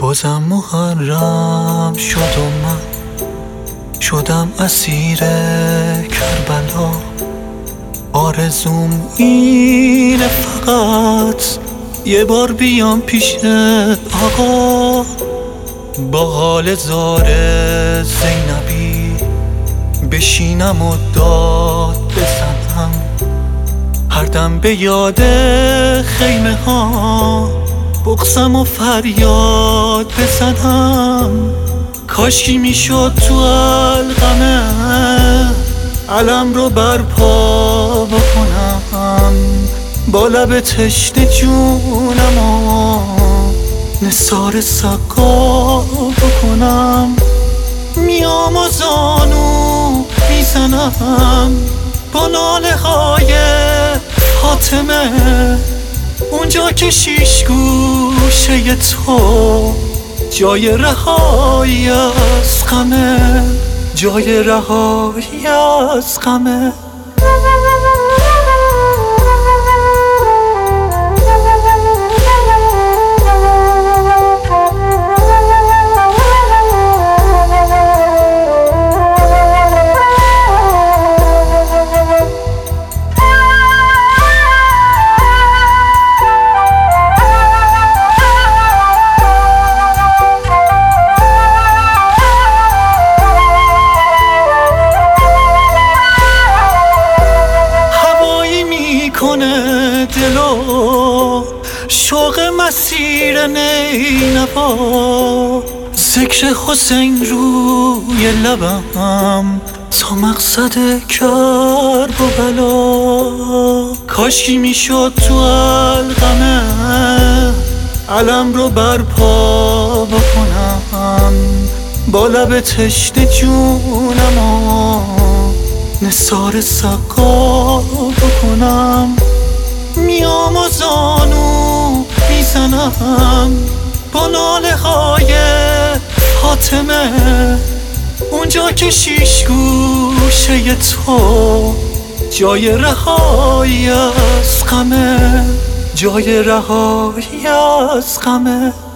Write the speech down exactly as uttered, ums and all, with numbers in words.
بازم محرم شد و من شدم اسیر کربلا. آرزوم اینه فقط یه بار بیام پیش آقا، با حال زار زینبی بشینم و داد بزنم، هر دم به یاد خیمه ها بغضم و فریاد بزنم. کاشکی میشد تو القمه علم رو برپا بکنم، با لب تشنه جونم و نثار سقا بکنم. میام و زانو میزنم با ناله های فاطمه، اونجا که شیش گوشه تو جای رهایی از غمه، جای رهایی از غمه. کنه دلو شوق مسیر نینوا، ذکر حسین روی لبم تا مقصد کرب و بلا. کاشکی میشد تو القمه علم رو برپا بکنم، با لب تشنه جونم و نثار سقا بکنم. میام و زانو میزنم با ناله های فاطمه، اونجا که شیش گوشه تو جای رهایی از غمه، جای رهایی از غمه.